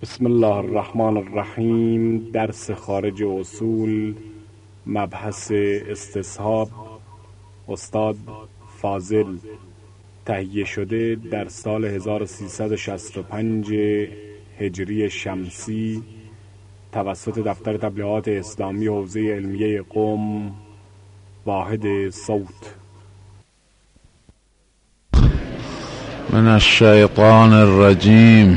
بسم الله الرحمن الرحیم. درس خارج اصول، مبحث استصحاب، استاد فاضل. تهیه شده در سال 1365 هجری شمسی توسط دفتر تبلیغات اسلامی حوزه علمیه قم، واحد صوت. من الشیطان الرجیم.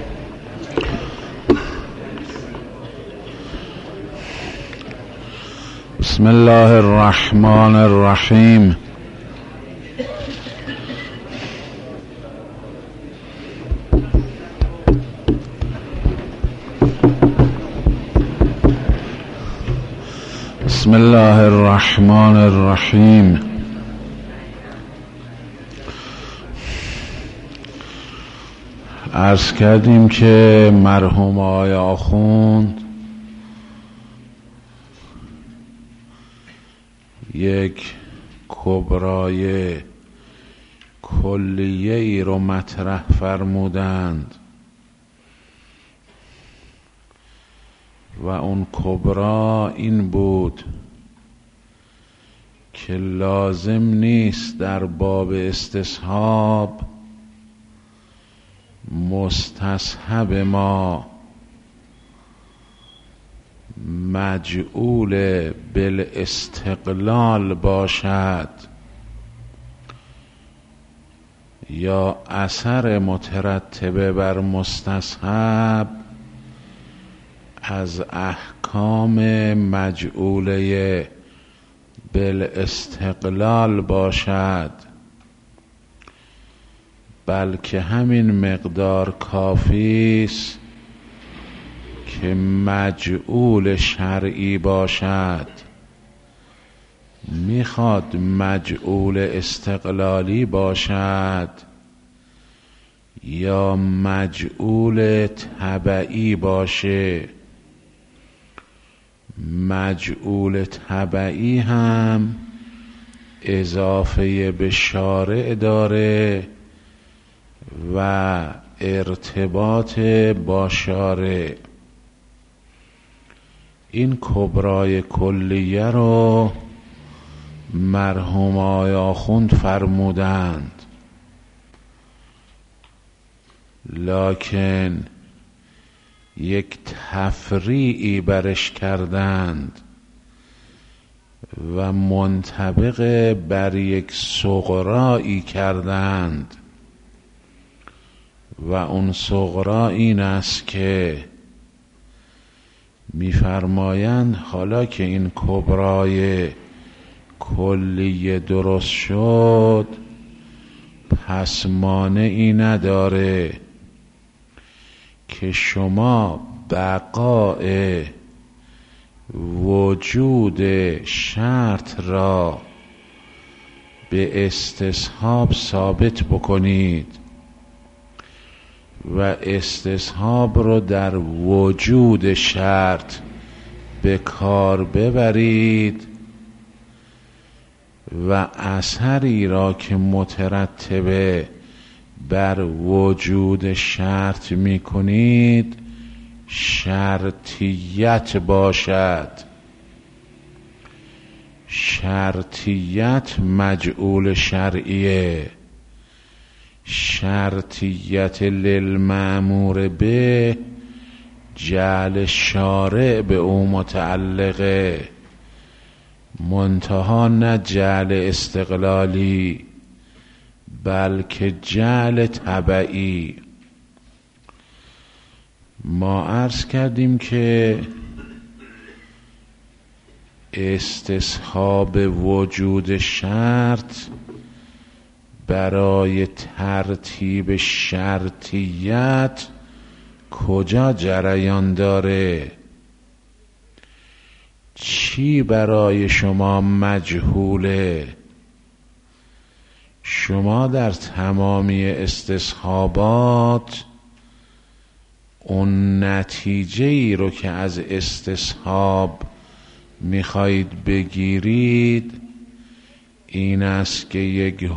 بسم الله الرحمن الرحیم. بسم الله الرحمن الرحیم. عرض کردیم که مرحوم آقای آخوند یک کبرای کلیه ای رو مطرح فرمودند و اون کبرا این بود که لازم نیست در باب استصحاب مستصحب ما مجعول بالاستقلال باشد یا اثر مترتبه بر مستصحب از احکام مجعوله بالاستقلال باشد، بلکه همین مقدار کافی است که مجعول شرعی باشد. میخواد مجعول استقلالی باشد یا مجعول تبعی باشه. مجعول تبعی هم اضافه به شارع داره و ارتباط با شارع. این کبرای کلیه رو مرحوم آقای آخوند فرمودند، لکن یک تفریعی برش کردند و منطبق بر یک صغرایی کردند و اون صغرا این است که می‌فرمایند حالا که این کبرای کلیه درست شد، پس مانعی نداره که شما بقاء وجود شرط را به استصحاب ثابت بکنید و استصحاب رو در وجود شرط به کار ببرید و اثری را که مترتبه بر وجود شرط می کنید شرطیت باشد. شرطیت مجعول شرعیه. شرطیت للمأمور به جعل شارع به او متعلقه، منتها نه جعل استقلالی بلکه جعل تبعی. ما عرض کردیم که استصحاب وجود شرط برای ترتیب شرطیت کجا جریان داره؟ چی برای شما مجهوله؟ شما در تمامی استصحابات اون نتیجه ای رو که از استصحاب میخواهید بگیرید این است که یک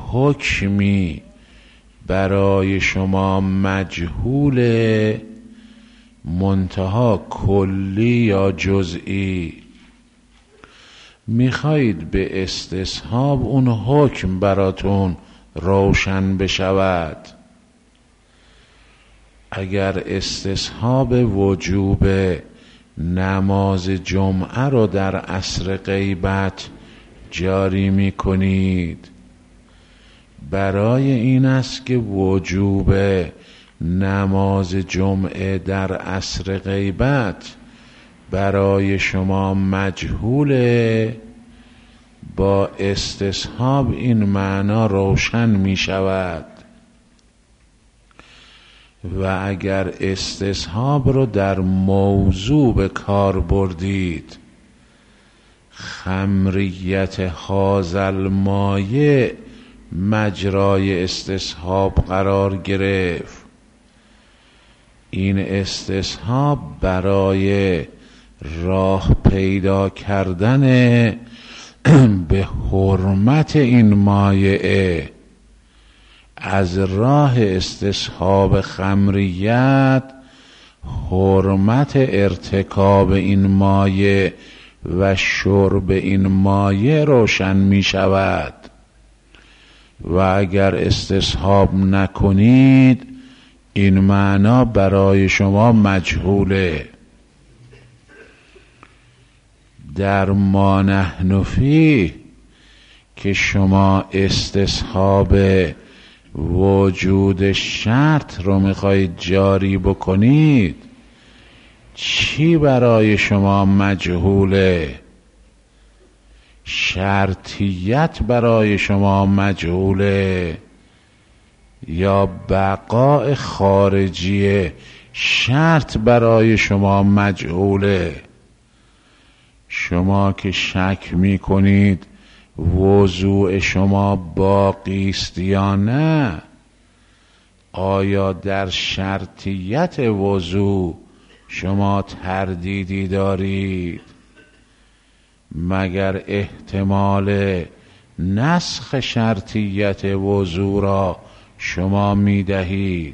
حکمی برای شما مجهوله، منتها کلی یا جزئی. میخواید به استصحاب اون حکم براتون روشن بشود. اگر استصحاب وجوب نماز جمعه رو در عصر غیبت جاری میکنید، برای این است که وجوب نماز جمعه در عصر غیبت برای شما مجهوله، با استصحاب این معنا روشن می شود. و اگر استصحاب رو در موضوع به کار بردید، خمریت هازل مایه مجرای استصحاب قرار گرفت. این استصحاب برای راه پیدا کردن به حرمت این مایه، از راه استصحاب خمریت حرمت ارتکاب این مایه و شرب این مایه روشن می شود. و اگر استصحاب نکنید این معنا برای شما مجهوله. در ما نحن فیه که شما استصحاب وجود شرط رو میخواید جاری بکنید، چی برای شما مجهوله؟ شرطیت برای شما مجهوله یا بقاء خارجی شرط برای شما مجهوله؟ شما که شک میکنید وضوع شما باقی است یا نه، آیا در شرطیت وضوع شما تردیدی دارید؟ مگر احتمال نسخ شرطیت وضوع را شما میدهید؟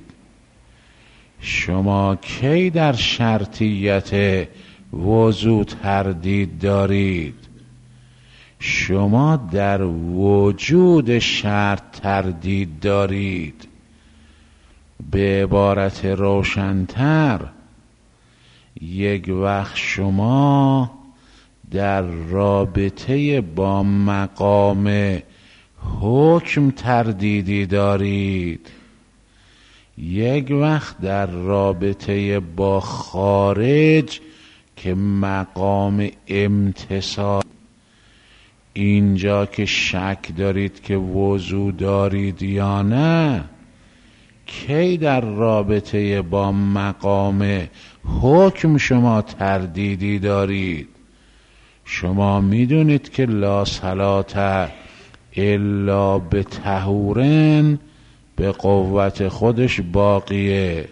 شما کی در شرطیت وضوع تردید دارید؟ شما در وجود شرط تردید دارید. به عبارت روشن‌تر، یک وقت شما در رابطه با مقام حکم تردیدی دارید، یک وقت در رابطه با خارج که مقام امتصال. اینجا که شک دارید که وضو دارید یا نه، کی در رابطه با مقام حکم شما تردیدی دارید؟ شما میدونید که لا صلاة الا بطهورن به قوت خودش باقیه،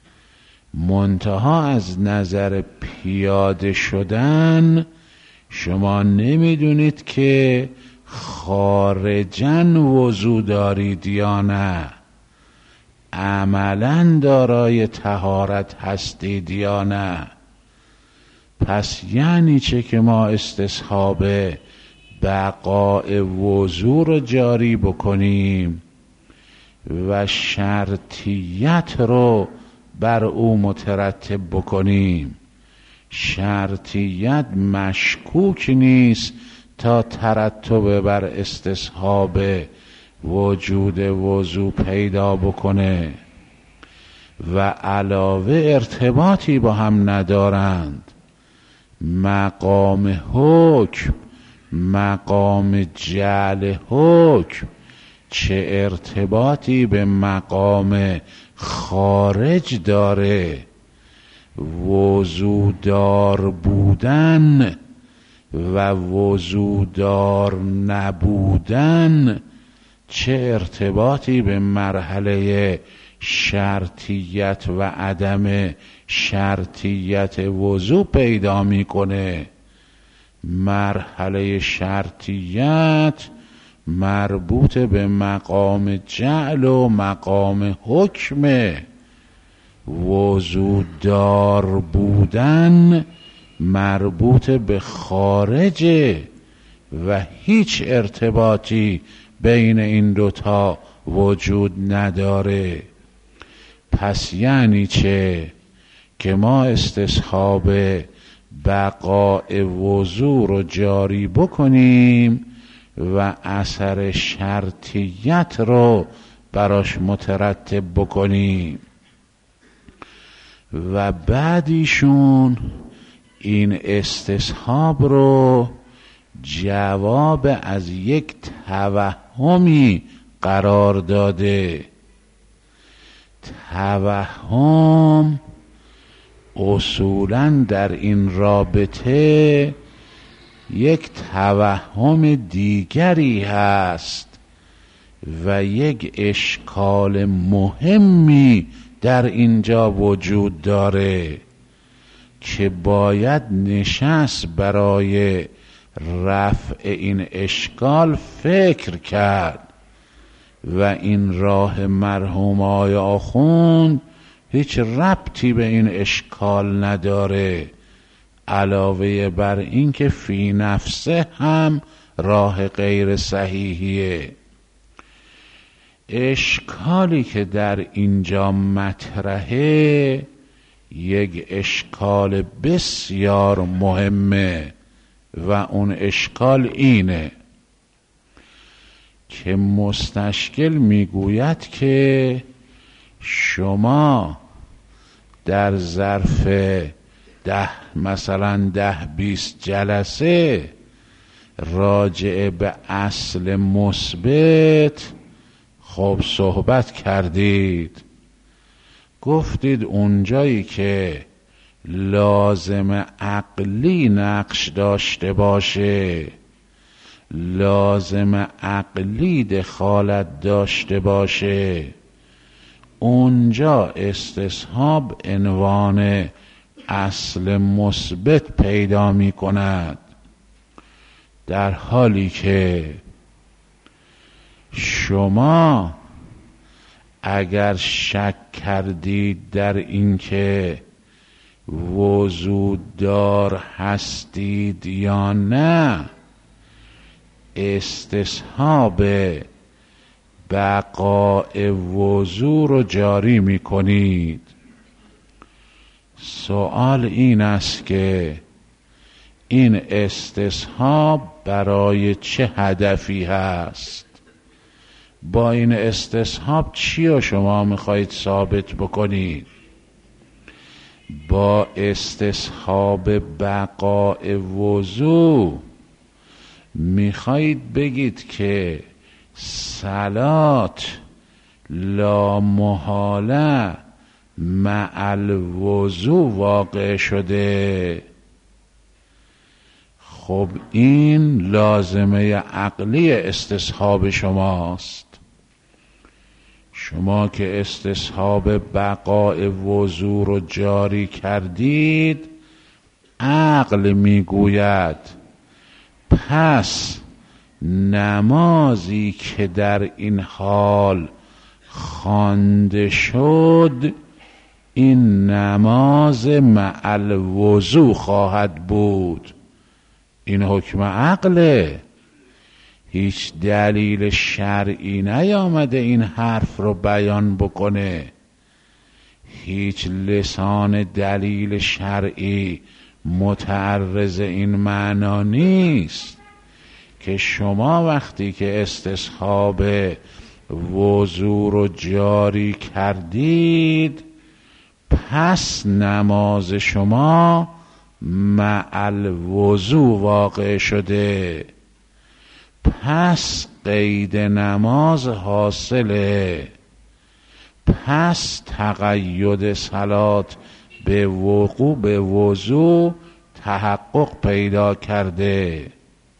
منتها از نظر پیاده شدن شما نمیدونید که خارجاً وضو دارید یا نه، عملاً دارای طهارت هستید یا نه. پس یعنی چه که ما استصحاب بقاء وضو رو جاری بکنیم و شرطیت رو بر او مترتب بکنیم؟ شرطیت مشکوک نیست تا ترتب بر استصحاب وجود وضو پیدا بکنه و علاوه ارتباطی با هم ندارند. مقام حکم، مقام جعل حکم چه ارتباطی به مقام خارج داره؟ وضودار بودن و وضودار نبودن چه ارتباطی به مرحله شرطیت و عدم شرطیت وضو پیدا میکنه؟ مرحله شرطیت مربوط به مقام جعل و مقام حکمه وضوءدار بودن مربوط به خارجه و هیچ ارتباطی بین این دوتا وجود نداره. پس یعنی چه؟ که ما استصحاب بقاء وضو رو جاری بکنیم و اثر شرطیت رو براش مترتب بکنیم و بعدیشون این استصحاب رو جواب از یک توهمی قرار داده. توهم اصولاً در این رابطه یک توهم دیگری هست و یک اشکال مهمی در اینجا وجود داره که باید نشست برای رفع این اشکال فکر کرد و این راه مرحوم آقای آخوند هیچ ربطی به این اشکال نداره، علاوه بر این که فی نفسه هم راه غیر صحیحیه. اشکالی که در اینجا مطرحه یک اشکال بسیار مهمه و اون اشکال اینه که مستشکل میگوید که شما در ظرف مثلا 10-20 جلسه راجع به اصل مثبت خب صحبت کردید، گفتید اونجایی که لازم عقلی نقش داشته باشه، لازم عقلی دخالت داشته باشه، اونجا استصحاب عنوان اصل مثبت پیدا می کند، در حالی که شما اگر شک کردید در اینکه وضوءدار هستید یا نه، استصحاب بقاء وضو رو جاری می کنید. سوال این است که این استصحاب برای چه هدفی هست؟ با این استصحاب چی رو شما میخواید ثابت بکنید؟ با استصحاب بقاء وضو میخواید بگید که صلات لا محاله مع الوضو واقع شده. خب این لازمه عقلی استصحاب شماست. شما که استصحاب بقاء وضو رو جاری کردید، عقل میگوید پس نمازی که در این حال خوانده شد این نماز مع الوضو خواهد بود. این حکم عقله، هیچ دلیل شرعی نیامده این حرف رو بیان بکنه، هیچ لسان دلیل شرعی متعرض این معنا نیست که شما وقتی که استصحاب وضو رو جاری کردید پس نماز شما مع الوضو واقع شده، پس قید نماز حاصله، پس تقید صلات به وقوع به وضو تحقق پیدا کرده.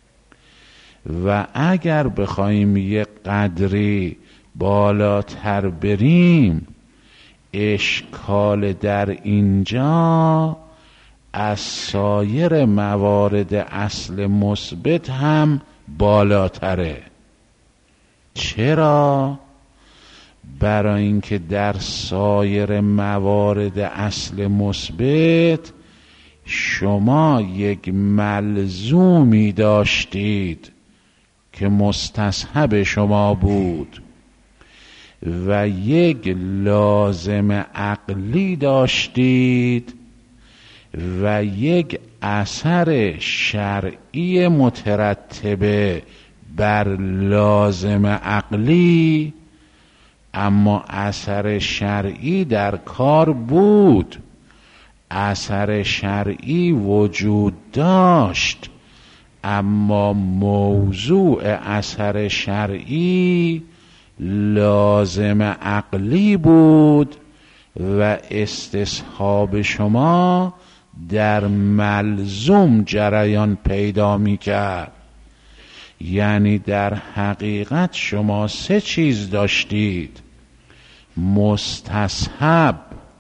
و اگر بخوایم یک قدری بالاتر بریم، اشکال در اینجا از سایر موارد اصل مثبت هم بالاتره. چرا؟ برای اینکه در سایر موارد اصل مثبت شما یک ملزومی داشتید که مستصحب شما بود و یک لازم عقلی داشتید و یک اثر شرعی مترتبه بر لازم عقلی، اما اثر شرعی در کار بود، اثر شرعی وجود داشت، اما موضوع اثر شرعی لازم عقلی بود و استصحاب شما در ملزوم جریان پیدا می کرد. یعنی در حقیقت شما سه چیز داشتید: مستصحب،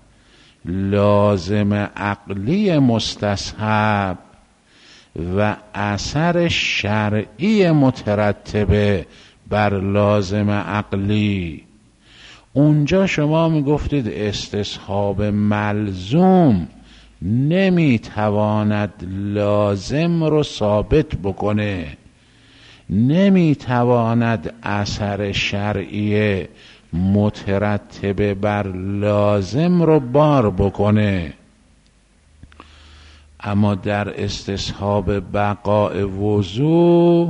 لازم عقلی مستصحب و اثر شرعی مترتبه بر لازم عقلی. اونجا شما میگفتید استصحاب ملزوم نمیتواند لازم رو ثابت بکنه، نمیتواند اثر شرعی مترتبه بر لازم رو بار بکنه. اما در استصحاب بقاء وضوع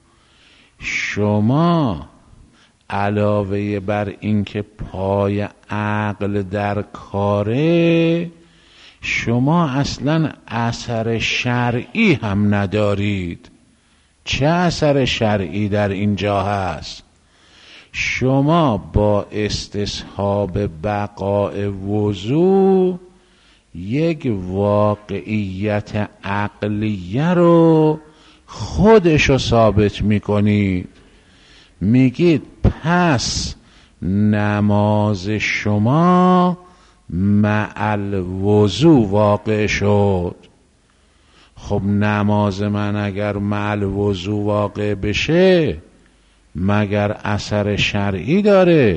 شما علاوه بر اینکه پای عقل در کاره، شما اصلا اثر شرعی هم ندارید. چه اثر شرعی در اینجا هست؟ شما با استصحاب بقاء وضوع یک واقعیت عقلیه رو خودشو ثابت میکنید. میگید پس نماز شما مع الوضوع واقع شد. خب نماز من اگر مع الوضوع واقع بشه مگر اثر شرعی داره؟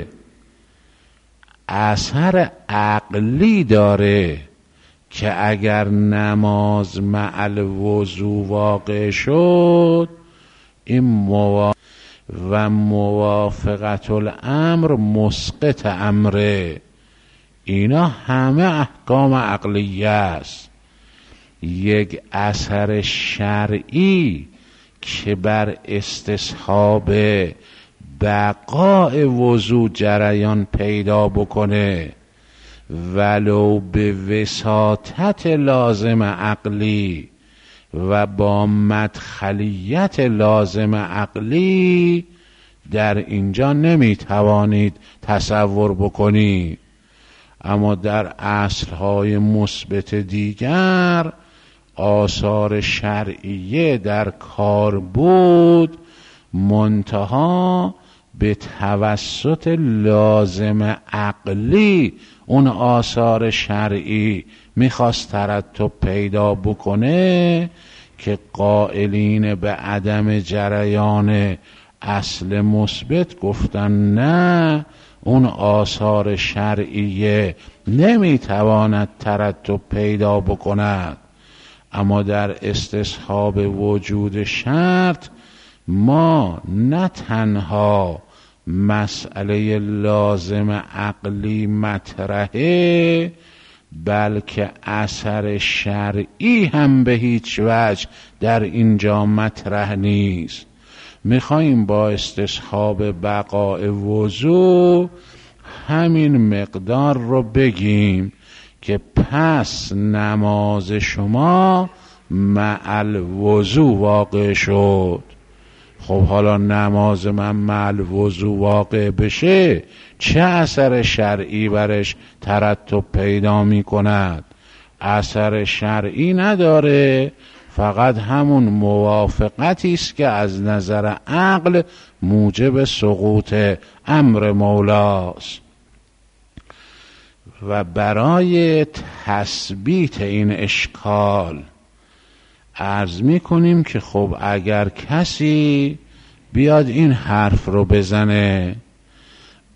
اثر عقلی داره که اگر نماز مع الوضوع واقع شد این و موافقت الامر مسقط امره. اینا همه احکام عقلیه است. یک اثر شرعی که بر استصحاب بقاء وضوع جریان پیدا بکنه ولو به وساطت لازم عقلی و با مدخلیت لازم عقلی، در اینجا نمیتوانید تصور بکنید. اما در اصلهای مثبت دیگر آثار شرعیه در کار بود، منتها به توسط لازم عقلی اون آثار شرعی میخواست ترتب پیدا بکنه که قائلین به عدم جریان اصل مثبت گفتن نه، اون آثار شرعیه نمیتواند ترتب پیدا بکند. اما در استصحاب وجود شرط ما نه تنها مسئله لازم عقلی مطرحه، بلکه اثر شرعی هم به هیچ وجه در اینجا مطرح نیست. میخواییم با استصحاب بقاء وضوع همین مقدار رو بگیم که پس نماز شما مع الوضوع واقع شد. خب حالا نماز من مع الوضوع واقع بشه چه اثر شرعی برش ترتب پیدا می کند؟ اثر شرعی نداره، فقط همون موافقتی است که از نظر عقل موجب سقوط امر مولاست. و برای تثبیت این اشکال عرض می کنیم که خب اگر کسی بیاد این حرف رو بزنه،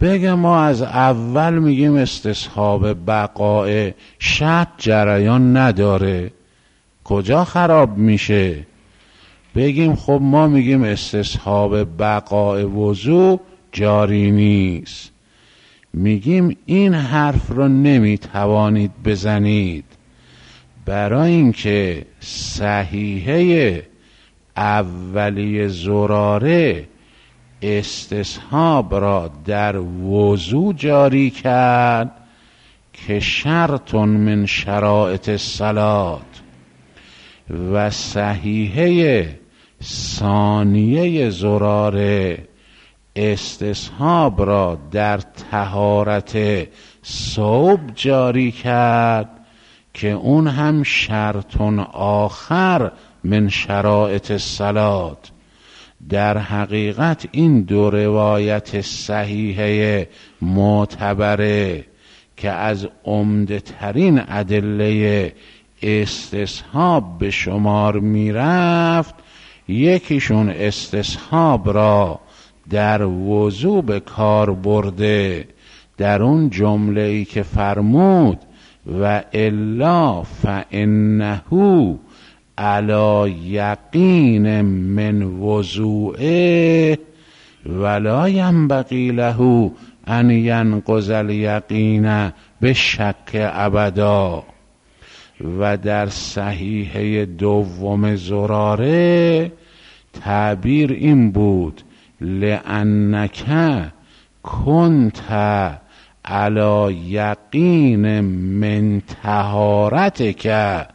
بگه ما از اول میگیم استصحاب بقای شرط جریان نداره، کجا خراب میشه؟ بگیم خب ما میگیم استصحاب بقای وضو جاری نیست، میگیم این حرف رو نمیتوانید بزنید، برای اینکه صحیحه اولی زراره استصحاب را در وضو جاری کرد که شرط من شرائط الصلاة، و صحیحه ثانیه زراره استصحاب را در طهارت ثوب جاری کرد که اون هم شرط آخر من شرائط الصلاة. در حقیقت این دو روایت صحیحه معتبره که از عمده ترین ادله استصحاب به شمار میرفت، یکیشون استصحاب را در وضو به کار برده، در اون جمله ای که فرمود و الا فانه علی یقین من وضوئه ولا ینبغی له ان ینقض الیقین بالشک ابدا. و در صحیحه دوم زراره تعبیر این بود لأنک کنت علی یقین من طهارتک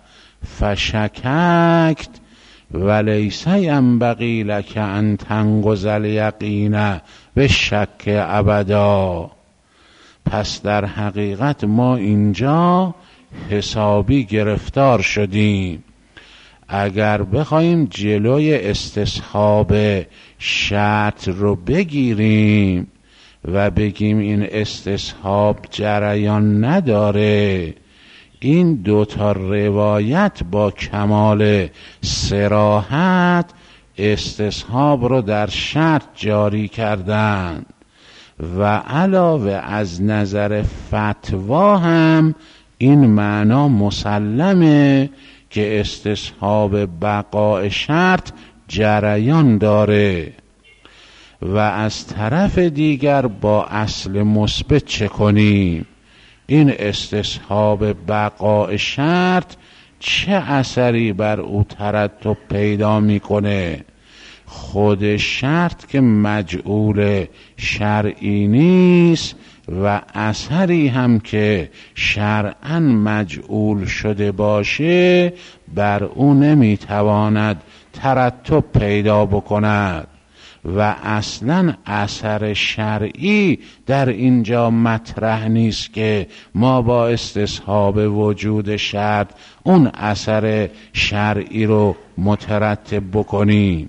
فشککت ولیس ینبغی لک ان تنقض الیقین بالشک ابدا. پس در حقیقت ما اینجا حسابی گرفتار شدیم. اگر بخوایم جلوی استصحاب شرط رو بگیریم و بگیم این استصحاب جریان نداره، این دوتا روایت با کمال صراحت استصحاب رو در شرط جاری کردند و علاوه از نظر فتوا هم این معنا مسلمه که استصحاب بقای شرط جریان داره. و از طرف دیگر با اصل مثبت چه کنیم؟ این استصحاب بقای شرط چه اثری بر او ترتب پیدا میکنه؟ خود شرط که مجعول شرعی نیست و اثری هم که شرعاً مجعول شده باشه بر او نمیتواند ترتب پیدا بکند و اصلاً اثر شرعی در اینجا مطرح نیست که ما با استصحاب وجود شرط اون اثر شرعی رو مترتب بکنیم.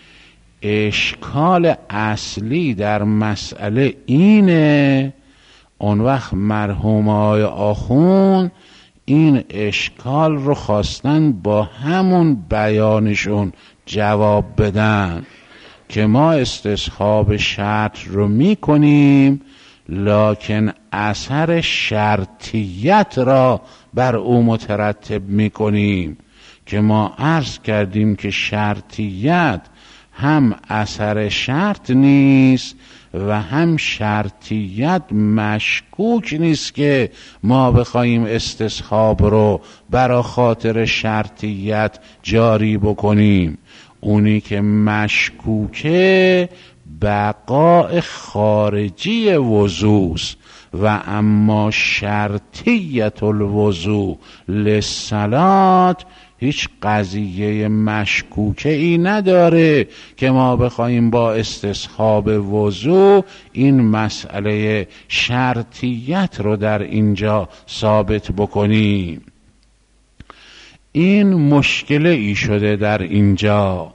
اشکال اصلی در مسئله اینه، اون وقت مرحوم آقای آخوند این اشکال رو خواستن با همون بیانشون جواب بدن که ما استصحاب شرط رو میکنیم لکن اثر شرطیت را بر او مترتب میکنیم، که ما عرض کردیم که شرطیت هم اثر شرط نیست و هم شرطیت مشکوک نیست که ما بخوایم استصحاب رو برا خاطر شرطیت جاری بکنیم. اونی که مشکوکه بقاء خارجی وضوست و اما شرطیت الوضو للصلاة هیچ قضیه مشکوکه ای نداره که ما بخوایم با استصحاب وضو این مسئله شرطیت رو در اینجا ثابت بکنیم. این مشکل ای شده در اینجا،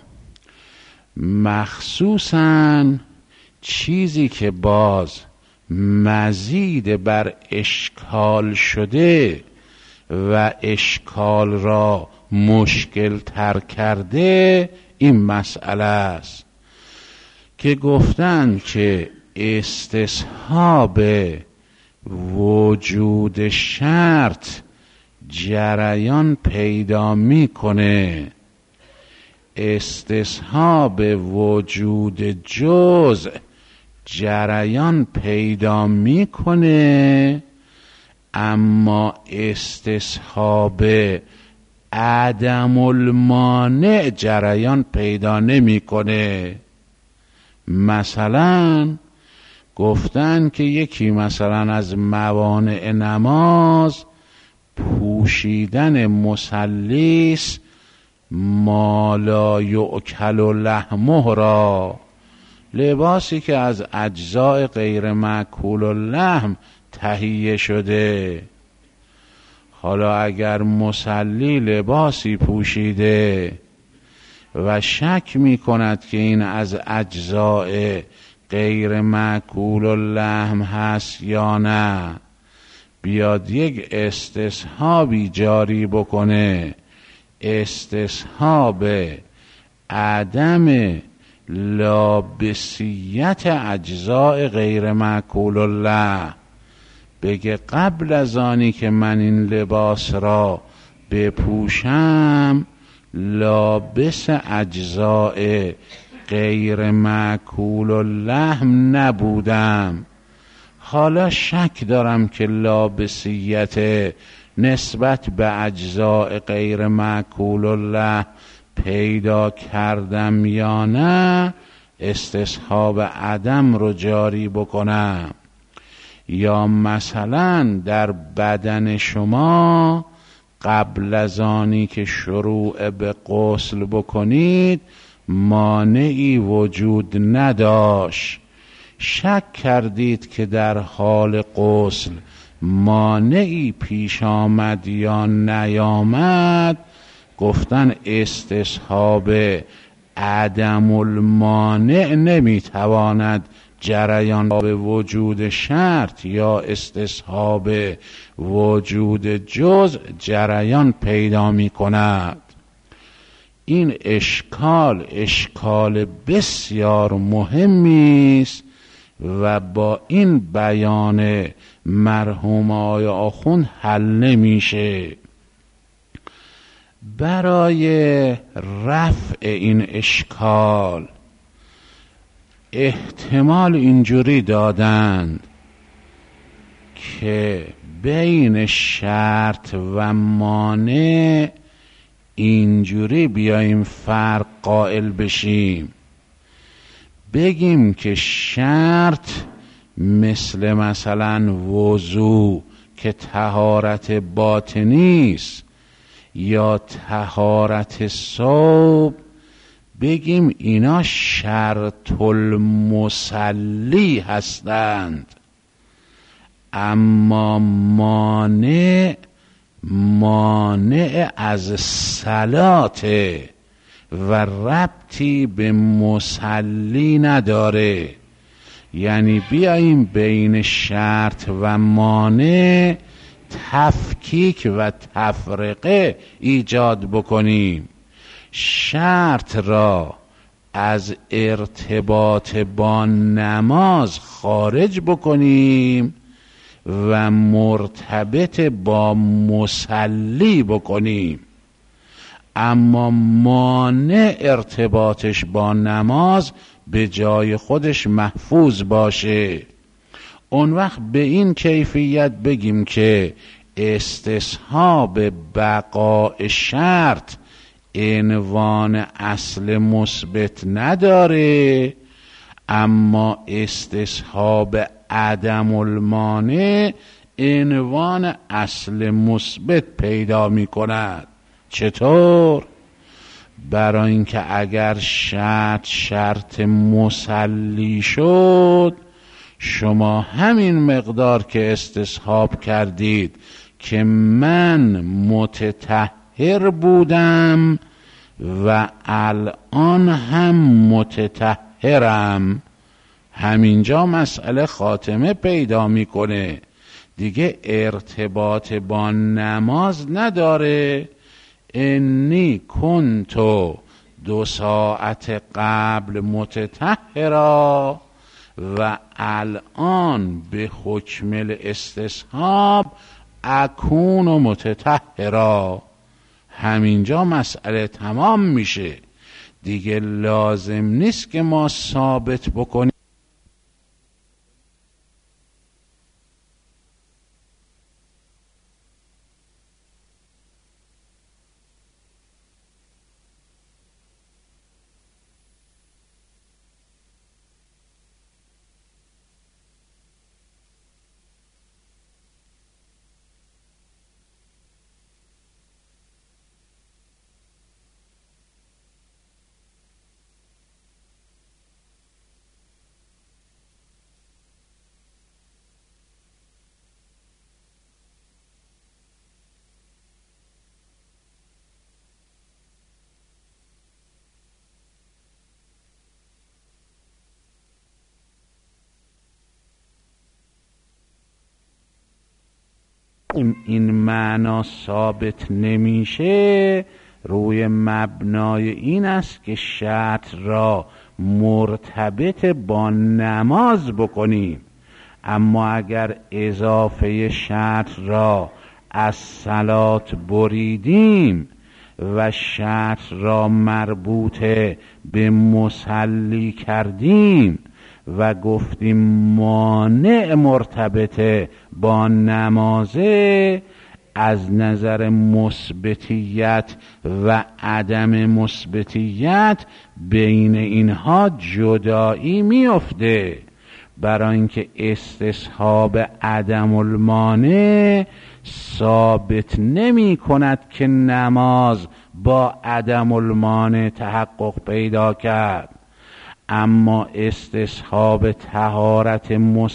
مخصوصاً چیزی که باز مزید بر اشکال شده و اشکال را مشکل تر کرده این مسئله است که گفتن که استصحاب وجود شرط جریان پیدا میکنه، استصحاب وجود جزء جریان پیدا میکنه، اما استصحاب عدم المانع جریان پیدا نمیکنه. مثلا گفتن که یکی مثلا از موانع نماز پوشیدن مسلیس ما لا یؤکل لحمه را، لباسی که از اجزاء غیر مأکول اللحم تهیه شده. حالا اگر مصلی لباسی پوشیده و شک می کند که این از اجزاء غیر مأکول اللحم هست یا نه، بیاد یک استصحابی جاری بکنه، استصحاب عدم لابسیت اجزاء غیر مأکول اللحم، بگه قبل از آنی که من این لباس را بپوشم لابس اجزاء غیر مأکول اللحم نبودم، حالا شک دارم که لابسیت نسبت به اجزاء غیر مأکول اللحم پیدا کردم یا نه، استصحاب عدم رو جاری بکنم. یا مثلا در بدن شما قبل از آنی که شروع به غسل بکنید مانعی وجود نداشت، شک کردید که در حال غسل مانعی پیش آمد یا نیامد، گفتن استصحاب عدم المانع نمیتواند جریان به وجود شرط یا استصحاب وجود جزء جریان پیدا می کند. این اشکال بسیار مهمی است و با این بیان مرحوم آقای آخوند حل نمیشه. برای رفع این اشکال احتمال اینجوری دادند که بین شرط و مانع اینجوری بیاییم فرق قائل بشیم، بگیم که شرط مثلا وضو که طهارت باطنی است یا طهارت ثوب، بگیم اینا شرط المصلی هستند، اما مانع از صلاته و ربطی به مصلی نداره. یعنی بیاییم بین شرط و مانع تفکیک و تفرقه ایجاد بکنیم، شرط را از ارتباط با نماز خارج بکنیم و مرتبط با مصلی بکنیم، اما مانع ارتباطش با نماز به جای خودش محفوظ باشه. اون وقت به این کیفیت بگیم که استصحاب بقاء شرط عنوان اصل مثبت نداره، اما استصحاب عدم المانع عنوان اصل مثبت پیدا می کند. چطور؟ برای اینکه اگر شرط مصلی شد، شما همین مقدار که استصحاب کردید که من متطهر بودم و الان هم متطهرم، همینجا مسئله خاتمه پیدا میکنه، دیگه ارتباط با نماز نداره. انی کنتو 2 ساعت قبل متطهرا و الان به حکم الاستصحاب اکون و متطهرا. همینجا مسئله تمام میشه، دیگه لازم نیست که ما ثابت بکنیم این معنا ثابت نمیشه روی مبنای این است که شرط را مرتبط با نماز بکنیم. اما اگر اضافه شرط را از صلات بریدیم و شرط را مربوط به مصلی کردیم و گفتیم مانع مرتبط با نمازه، از نظر مثبتیت و عدم مثبتیت بین اینها جدایی میفته، برای اینکه استصحاب عدم المانع ثابت نمی کند که نماز با عدم المانع تحقق پیدا کرد. اما استصحاب طهارت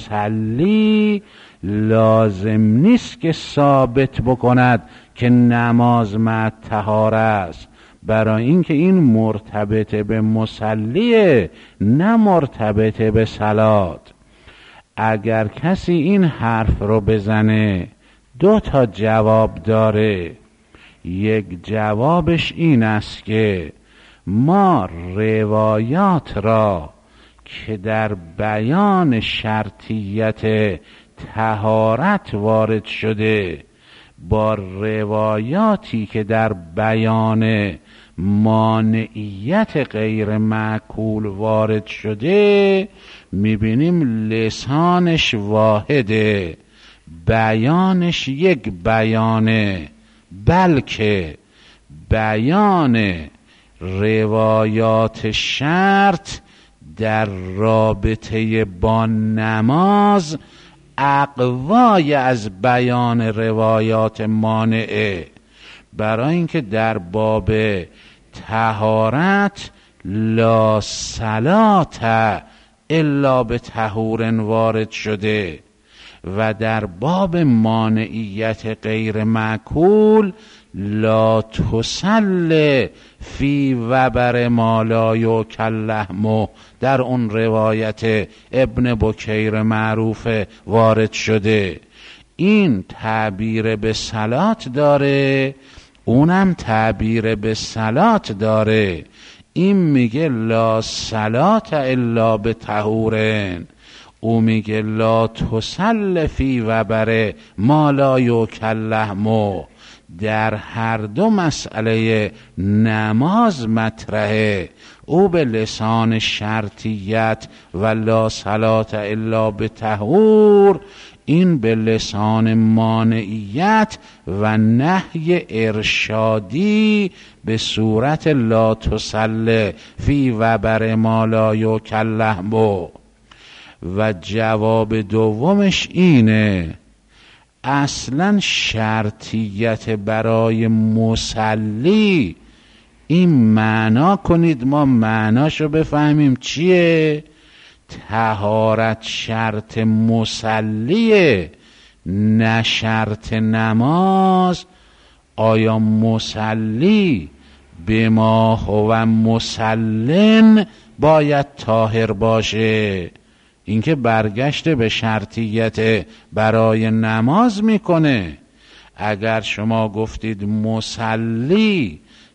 مصلی لازم نیست که ثابت بکند که نماز مع طهاره است، برای اینکه این مرتبط به مصلیه نه مرتبط به صلات. اگر کسی این حرف رو بزنه 2 تا جواب داره. یک جوابش این است که ما روایات را که در بیان شرطیت طهارت وارد شده با روایاتی که در بیان مانعیت غیر معقول وارد شده میبینیم لسانش واحده، بیانش یک بیانه، بلکه بیان روایات شرط در رابطه با نماز اقوای از بیان روایات مانعه، برای اینکه در باب طهارت لا صلات الا به طهور وارد شده و در باب مانعیت غیر معقول لا تسل فی وبر ما لا یؤکل لحمه در اون روایت ابن بکیر معروف وارد شده. این تعبیر به صلات داره، اونم تعبیر به صلات داره. این میگه لا صلات الا به طهورن، او میگه لا تسل فی وبر ما لا یؤکل لحمه. در هر دو مسئله نماز مطرحه، او به لسان شرطیت و لا صلات الا به طهور، این به لسان مانعیت و نهی ارشادی به صورت لا تسل فی وبر ما لا یؤکل لحمه. و جواب دومش اینه اصلا شرطیت برای مصلی این معنا کنید ما معناشو بفهمیم چیه. طهارت شرط مصلیه نه شرط نماز. آیا مصلی به ما هو مسلم باید طاهر باشه؟ اینکه برگشت به شرطیت برای نماز میکنه. اگر شما گفتید مصلی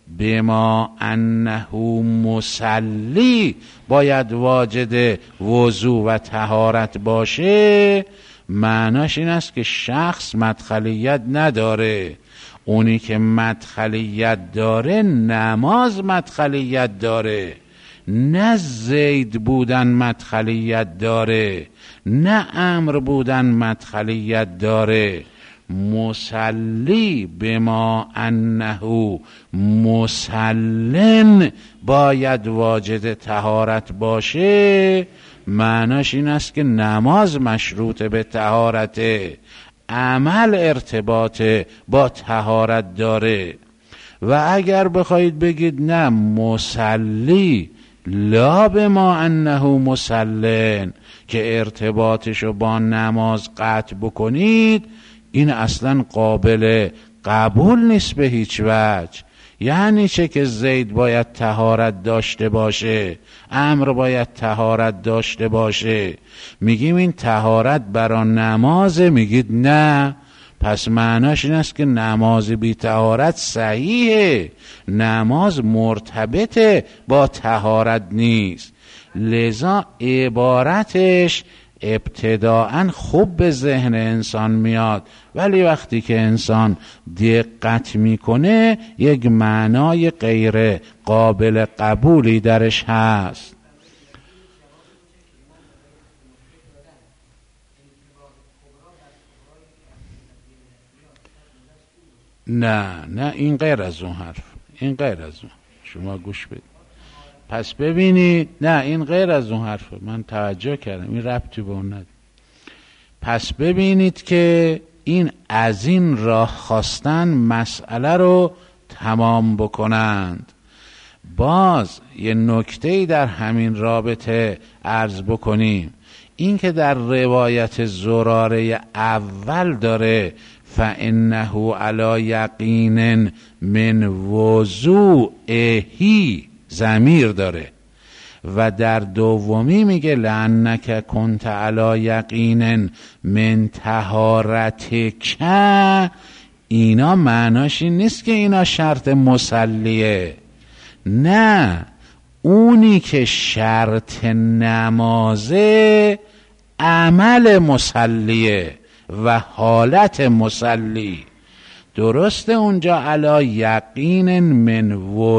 بما انه مصلی باید واجد وضو و طهارت باشه، معناش این است که شخص مدخلیت نداره. اونی که مدخلیت داره نماز مدخلیت داره، نه زید بودن مدخلیت داره، نه امر بودن مدخلیت داره. مصلی بما انه مصلن باید واجد طهارت باشه، معناش این است که نماز مشروط به طهارته، عمل ارتباط با طهارت داره. و اگر بخواید بگید نه مصلی لا بما انه مصلن که ارتباطشو با نماز قطع بکنید، این اصلا قابل قبول نیست به هیچ وجه. یعنی چه که زید باید طهارت داشته باشه، امر باید طهارت داشته باشه، میگیم این طهارت برای نمازه، میگید نه، پس معناش این است که نماز بی طهارت صحیحه، نماز مرتبطه با طهارت نیست. لذا عبارتش ابتداعاً خوب به ذهن انسان میاد، ولی وقتی که انسان دقت میکنه یک معنای غیر قابل قبولی درش هست. نه این غیر از اون حرف، این غیر از اون، شما گوش بدید. پس ببینید، نه این غیر از اون حرف، من توجه کردم این ربطی به اون نداره. پس ببینید که این از این راه خواستن مسئله رو تمام بکنند. باز یه نکته‌ای در همین رابطه عرض بکنیم، این که در روایت زراره اول داره فإنه علی یقین من وضوئه ضمیر داره، و در دومی میگه لأنک کنت علی یقین من طهارتک، اینا معناش این نیست که اینا شرط مصلیه، نه، اونی که شرط نمازه عمل مصلیه و حالت مصلی. درسته اونجا علی یقین من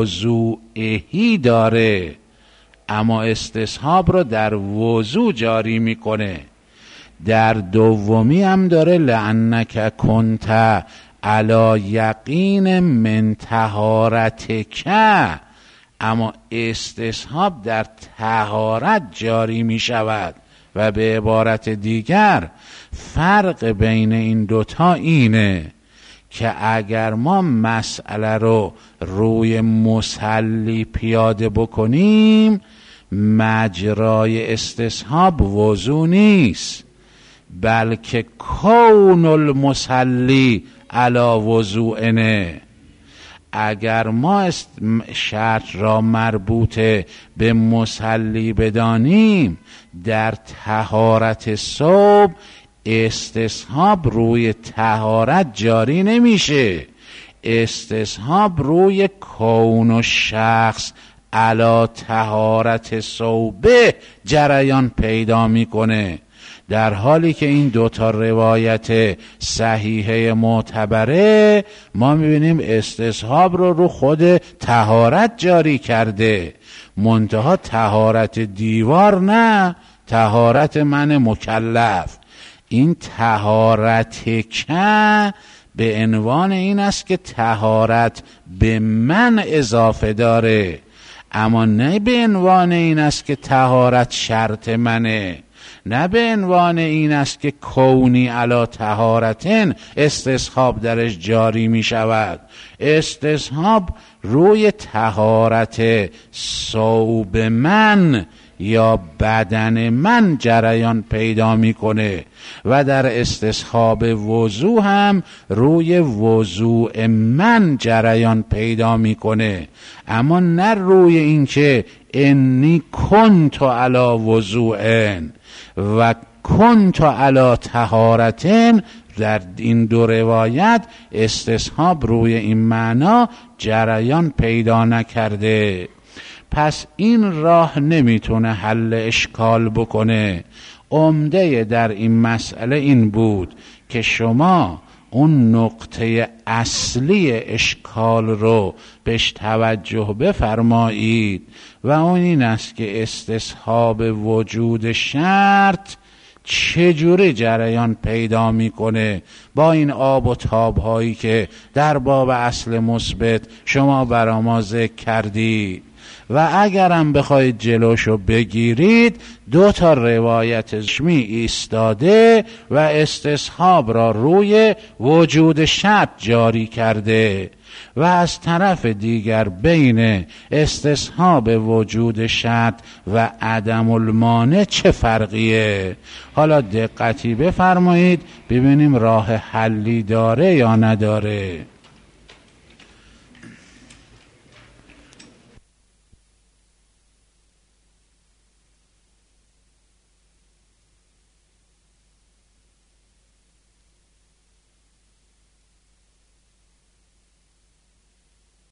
وضوئهی داره، اما استصحاب رو در وضو جاری میکنه. در دومی هم داره لأنک کنت علی یقین من طهارتک، اما استصحاب در طهارت جاری میشود. و به عبارت دیگر فرق بین این دوتا اینه که اگر ما مسئله رو روی مصلی پیاده بکنیم، مجرای استصحاب وضو نیست، بلکه کون المصلی علی وضوئنه. اگر ما شرط را مربوط به مصلی بدانیم، در طهارت ثوب استصحاب روی طهارت جاری نمیشه، استصحاب روی کون و شخص علی طهارت ثوبه جریان پیدا میکنه. در حالی که این دوتا روایت صحیحه معتبره، ما میبینیم استصحاب رو خود طهارت جاری کرده، منتها طهارت دیوار نه، طهارت من مکلف. این طهارت که به عنوان این است که طهارت به من اضافه داره، اما نه به عنوان این است که طهارت شرط منه، نه به عنوان این است که کونی علی طهارتن استصحاب درش جاری می شود. استصحاب روی طهارت ثوب من یا بدن من جریان پیدا میکنه و در استصحاب وضو هم روی وضوء من جریان پیدا میکنه، اما نه روی اینکه انی کنت علی وضوئن و کنت علی طهارتن، در این دو روایت استصحاب روی این معنا جریان پیدا نکرده. پس این راه نمیتونه حل اشکال بکنه. عمده در این مسئله این بود که شما اون نقطه اصلی اشکال رو بهش توجه بفرمایید و اون این است که استصحاب وجود شرط چجوری جریان پیدا میکنه با این آب و تاب هایی که در باب اصل مثبت شما برا ما ذکر کردید. و اگرم بخواید جلوشو بگیرید 2 روایت چشمی ایستاده و استصحاب را روی وجود شرط جاری کرده و از طرف دیگر بین استصحاب وجود شرط و عدم المانع چه فرقیه؟ حالا دقتی بفرمایید ببینیم راه حلی داره یا نداره.